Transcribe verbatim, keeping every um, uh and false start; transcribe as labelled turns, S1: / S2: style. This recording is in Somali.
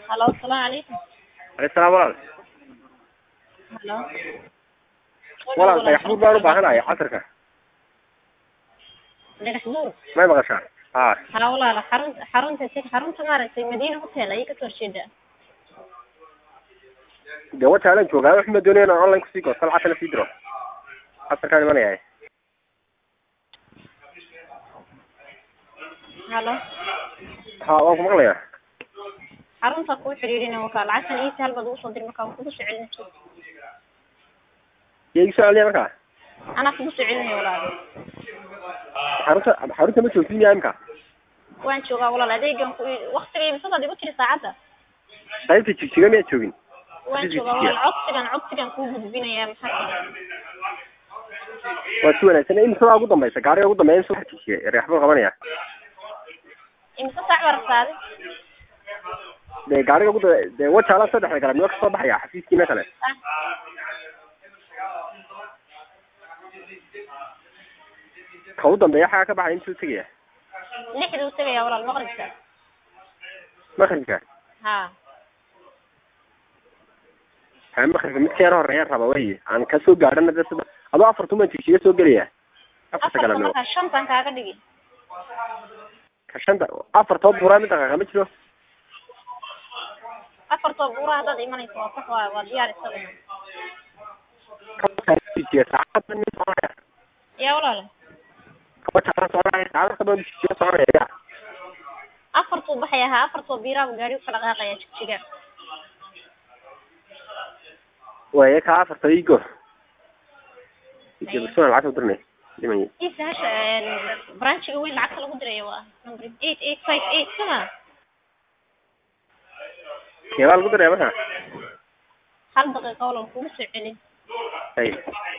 S1: Hello, السلام عليكم.
S2: السلام walaal
S1: Hello.
S2: walaal dhagaxbuur baan u baahanahay casarka
S1: dhagax buur.
S2: may maqashaa haa
S1: Haa walaal xarunta xarunta si xarunta maaragtay Madiina Hotel ay ka soo jeedaa.
S2: dee wataalan joogaa wax ma doonayaan aan online kusii goosto lacagta la sii diro casarkaan imanayaa
S1: Hello.
S2: haa waan ku maqlayaa
S1: xarunta ku xiriirina wakaa lacagtan ii sahal baad ugu soo dir markaa kugu soo celinayso.
S2: yaa igu soo celiya markaa
S1: Ana kugu soo celinay walaal.
S2: xarunta xarunta ma joogtiin yaa imka
S1: Waan joogaa walaal adeegan ku waqtiga imsada dibu tiri saacada.
S2: qaybta jigjiga miyaa joogin
S1: Waan joogaa walaal codsigan codsigan ku gudbinayaa maxaa
S2: waa si wanaagsan imisa ugu dambaysa gaariga ugu dambeeya soo jigjiga reexbuu qabanaya
S1: imsa saac bartaade
S2: dee gaariga ugu dambeeya dee wajaala saddexda galabnimo ka soo baxaya xafiiskiina kale ka ugu dambeeya xagaa ka baxaya intuu tegaya
S1: lixduu tagayaa walaal maqribka.
S2: maqribka
S1: haa
S2: haa maqribka mid ka yar horeeyaan raba wey aan ka soo gaadhana de sida adoo afartuman jigjiga soo gelaya afarta galabnimo
S1: markaa shantan kaaga dhigi
S2: ka shanta afartoo buuraa mid daqiiqa ma jiro
S1: afartoo buura haddaad imanayso waa sax waa waa diyaar isaguna.
S2: jigjiga saacada nin soconaya
S1: yaa walaal
S2: kawajaala soconaya saacada ka badan jigjiga soconaya
S1: afartuu baxaya haa afartoo biiraabu gaari ka dhaqaaqaya jigjiga.
S2: waye ka afarta igo jibsuna lacag u dirnay dhimay
S1: isa hasha branchiga weyn lacagta lagu dirayo waa number eight eight five eight sama
S2: keebaa lagu diraya marka
S1: hal daqiiqo walaal kugu soo celin.
S2: hay